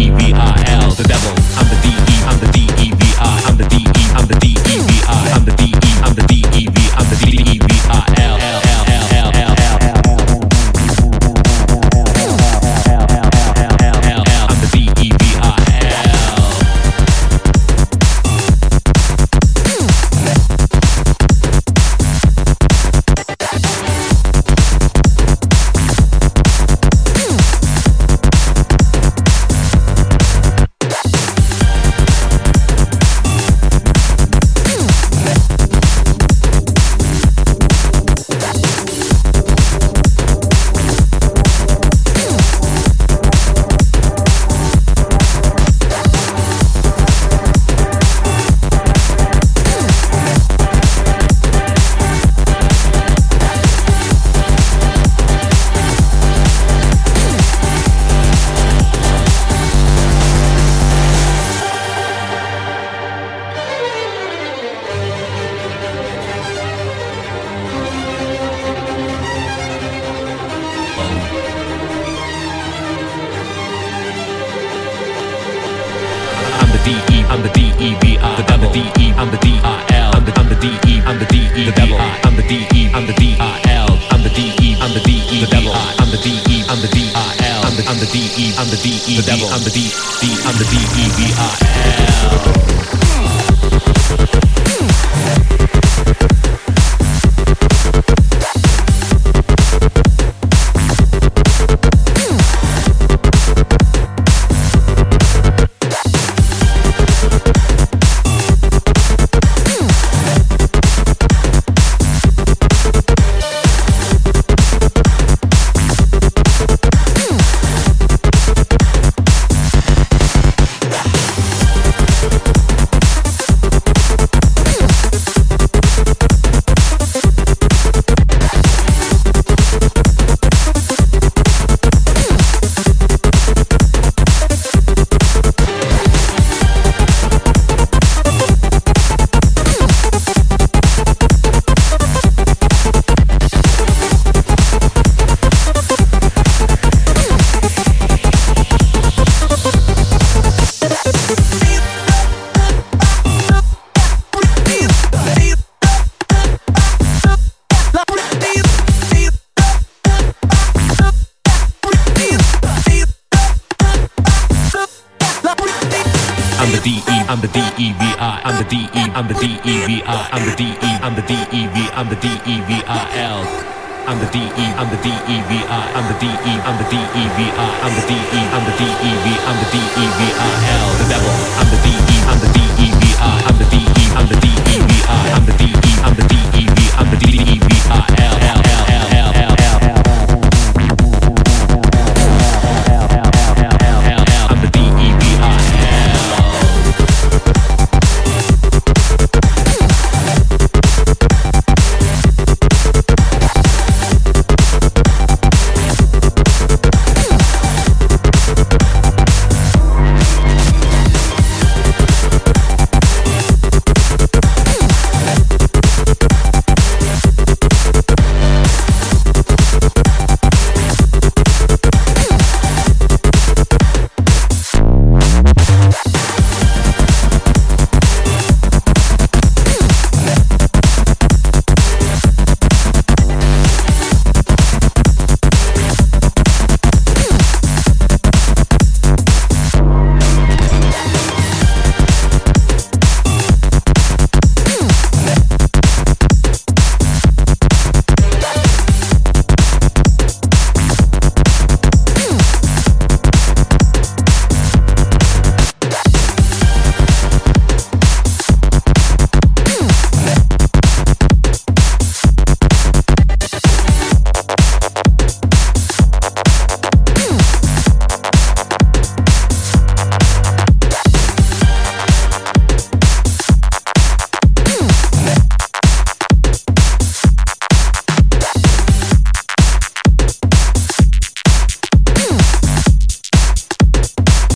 D-E-V-I-L, the devil. I'm the D-E, I'm the D-E-V-I, I'm the D-E, I'm the D-E-V-I, I'm the D-E, I'm the D-E-V, I'm the D-E-V-I-L, L, L, L, L, L, L, I'm the D-E-V-I-L. I'm the D-E-V-I, the devil. D-E, I'm the D-I-L, I'm the D-E, I'm the D-E, the devil. I'm the D-E, I'm the D-I-L, I'm the D-E, I'm the D-E, the devil. I'm the D-E, I'm the D-I-L, I'm the D-E, I'm the D-E, the devil. I'm the D-D, I'm the D-E-V-I-L. I'm the D-E, I'm the D-E-V-I, I'm the D-E, I'm the D-E-V-I, I'm the D-E, I'm the D-E-V, I'm the D-E-V-I-L. I'm the D-E, I'm the D-E-V-I, I'm the D-E, I'm the D-E-V-I, I'm the D-E, I'm the D-E-V, I'm the D-E-V-I-L.